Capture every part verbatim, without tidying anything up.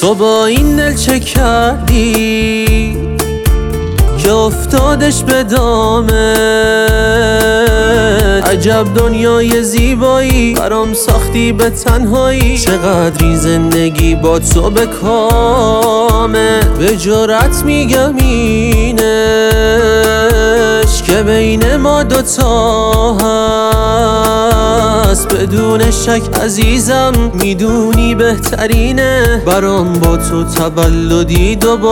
تو با این دل چه کردی که افتادش به دامت؟ عجب دنیای زیبایی برام ساختی به تنهایی، چقدر این زندگی با تو به کامه. به جرأت میگم اینش که بین ما دوتا هست، بدون شک عزیزم میدونی بهترینه برام با تو تولدی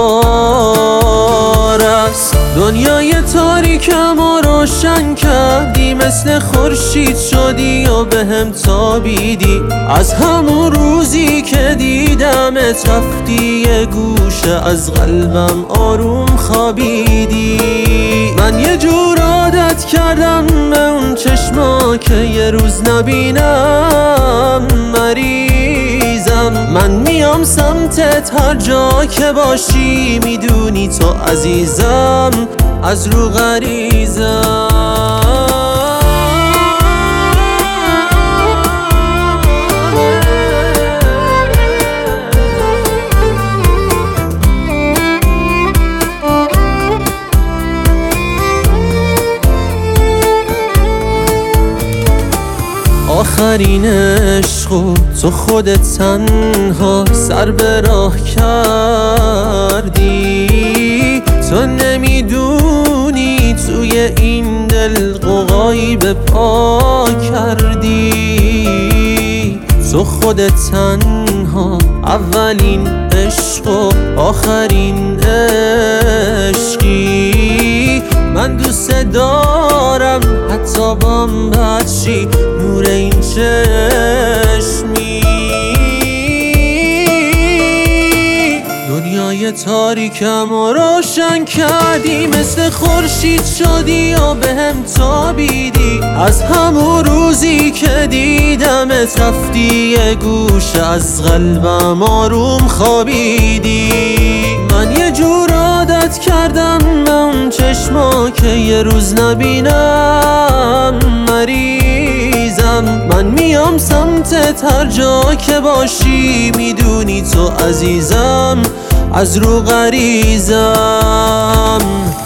دوباره است. دنیای تاریکم و روشن کردی، مثل خورشید شدی و به هم تابیدی. از همون روزی که دیدمت رفتی یه گوشه از قلبم آروم خوابیدی. من یه جور عادت کردم به اون چشما که یه روز نبینم، مریضم. من میام سمتت هر جا که باشی، میدونی تو عزیزم از رو غریزم. آخرین عشقو تو خودت تنها سر به راه کردی. تو نمیدونی توی این دل قوقایی به پا کردی. تو خودت تنها اولین عشق و آخرین عشقی. من دوست دارم حتی بام بچی نور این چشمی. دنیای تاریکم و روشن کردی، مثل خورشید شدی و به هم تابیدی. از همون روزی که دیدمت رفتی یه گوشه از قلبم آروم خوابیدی. من یه جور عادت کردم به اون چشما که یه روز نبینم، مریضم. من میام سمتت هر جا که باشی، میدونی تو عزیزم از رو غریزم.